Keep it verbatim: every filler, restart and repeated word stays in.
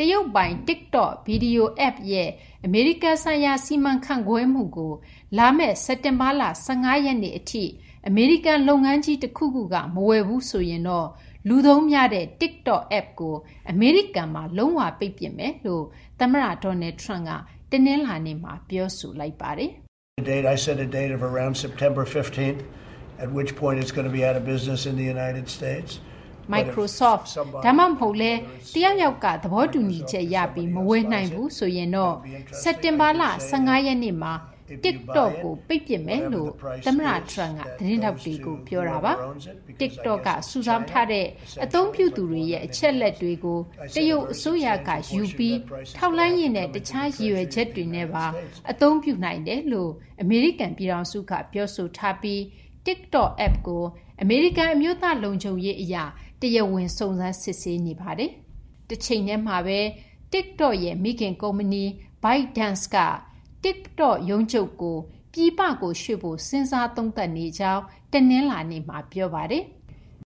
တရုတ်ပိုင် TikTok ဗီဒီယို app ရဲ့အမေရိကန်ဆိုင်ရာစီမံခန့်ခွဲမှုကိုလာမယ့်စက်တင်ဘာလ၁၅ရက်နေ့အထိအမေရိကန်လုပ်ငန်းကြီးတစ်ခုခုကမဝယ်ဘူးဆိုရင်တော့လူသုံးများတဲ့ TikTok app ကိုအမေရိကန်မှာလုံးဝပိတ်ပစ်မယ်လို့သမ္မတ Donald Trump ကတနင်္လာနေ့မှာပြောဆိုလိုက်ပါတယ် I set a date of around September fifteenth at which point it's going to be out of business in the United States Microsoft ဒါမှမဟုတ်လဲတယောက်ယောက်ကသဘောတူညီချက်ရပြီးမဝယ်နိုင်ဘူးဆိုရင်တော့စက်တင်ဘာလ၁၅ရက်နေ့မှာ TikTok ကိုပိတ်ပစ်မယ်လို့သမ္မတ Trump ကသတင်းထောက်တွေကိုပြောတာပါ TikTok ကစုဆောင်းထားတဲ့အသုံးပြုသူတွေရဲ့အချက်လက်တွေကိုတရုတ်အစိုးရကယူပြီးထောက်လှမ်းရေးနဲ့တခြားရည်ရွယ်ချက်တွေနဲ့ပါအသုံးပြုနိုင်တယ်လို့အမေရိကန်ပြည်ထောင်စုကပြောဆိုထားပြီး TikTok app ကိုအမေရိကန်အမျိုးသားလုံခြုံရေးအရာတရားဝင်စုံစမ်းစစ်ဆေးနေပါတယ်။တစ်ချိန်တည်းမှာပဲ TikTok ရဲ့မိခင်ကုမ္ပဏီ ByteDance က TikTok ရုံးချုပ်ကိုပြည်ပကိုရွှေ့ဖို့စဉ်းစားသုံးသပ်နေကြောင်းတနင်္လာနေ့မှာပြောပါတယ်။